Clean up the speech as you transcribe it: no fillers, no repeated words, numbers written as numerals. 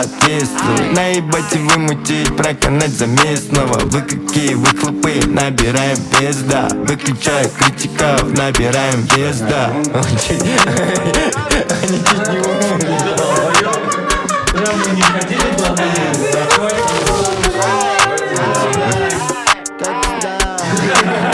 соответствует. Наебать и вымутить, проканать за местного. Вы какие выхлопы, набираем пизда. Выключай критиков, набираем пизда. Они чуть не умерли. Прям мы не хотели платить.